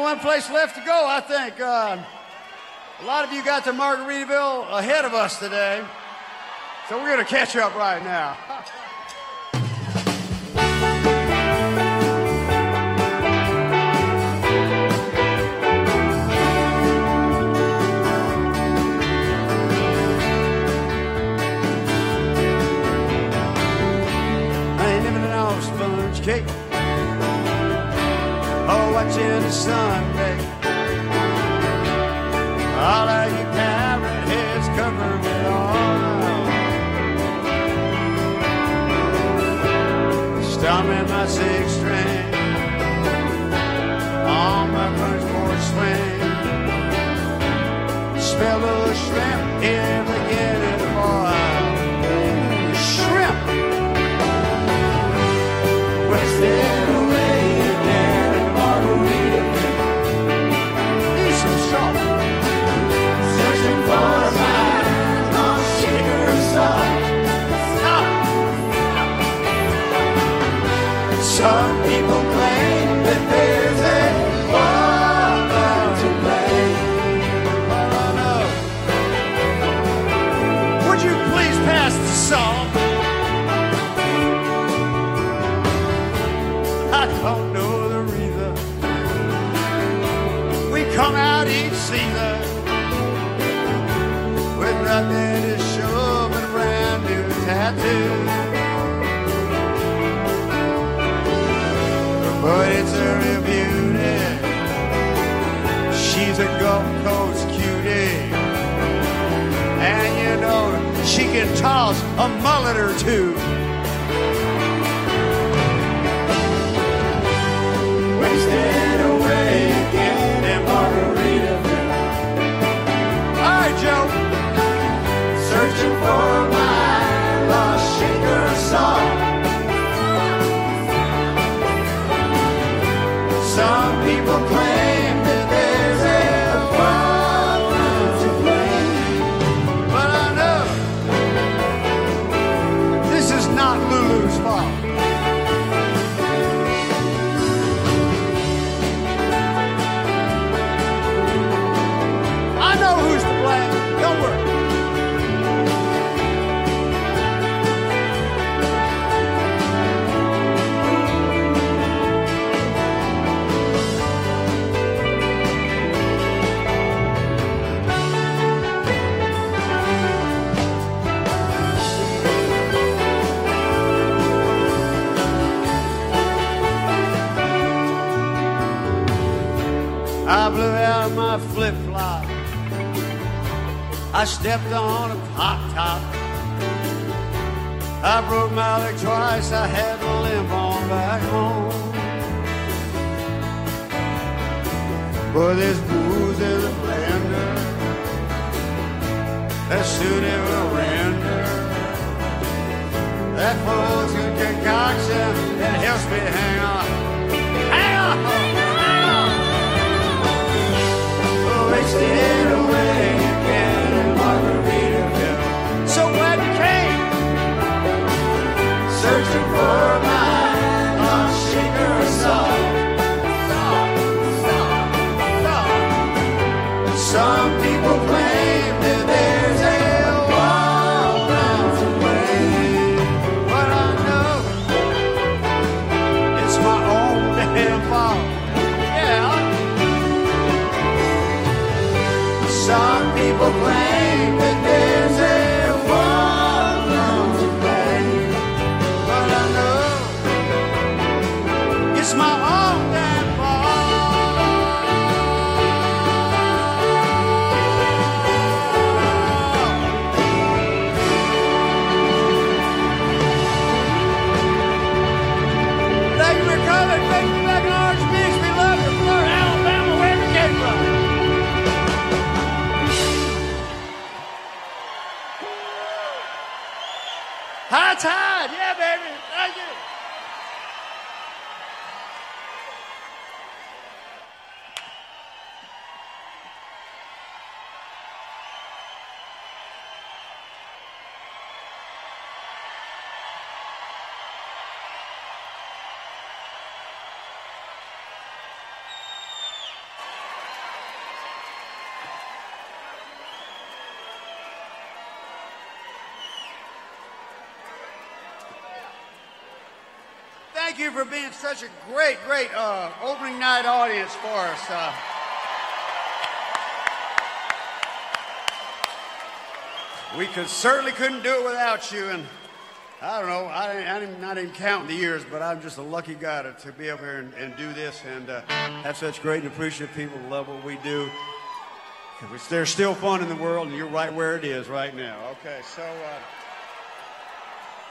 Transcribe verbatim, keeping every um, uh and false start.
one place left to go, I think. Uh, a lot of you got to Margaritaville ahead of us today, so we're going to catch up right now. I ain't living on sponge cake or watching the sun bake. All of you parrot heads cover me all. Strumming my six string on my punchboard swing. Smell the shrimp in the beginning, boy. Shrimp. Wasted away again in Margaritaville. Need some salt. Searching for my lost shaker salt. Some people claim that there's a woman to blame. Would you please pass the salt? I don't know the reason we come out each season with nothing to show but a brand new tattoo. But it's a real beauty. She's a Gulf Coast cutie, and you know she can toss a mullet or two. Wasted away again in Margaritaville. All right, Joe. Searching for my lost shaker salt. Some people claim that there's a woman to blame, but I know this is not Lulu's fault. I know who's to blame. Don't worry. I blew out my flip-flop. I stepped on a pop top. I broke my leg twice. I had to limp on back home. But there's booze in the blender that soon it will render. That folks good concoction that helps me hang on. Hang on! Wasted away again in Margaritaville. So glad you came. Searching for my lost shaker salt. Some people claim that there's a woman to blame, but I know it's my own damn fault. Yeah. Some people claim that there's a woman to blame, but I know it's my own damn fault. Thank you for coming. Thank you back in Orange Beach. We love you. Florida, Alabama, wherever you came from. thank you for being such a great, great uh, opening night audience for us. Uh, we could certainly couldn't do it without you, and I don't know, I, I didn't, not even counting the years, but I'm just a lucky guy to, to be up here and, and do this and uh, have such great and appreciative people who love what we do. There's still fun in the world, and you're right where it is right now. Okay, so... Uh,